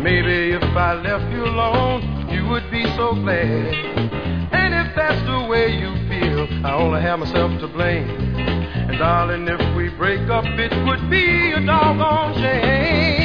Maybe if I left you alone, you would be so glad. And if that's the way you feel, I only have myself to blame. And darling, if we break up, it would be a doggone shame.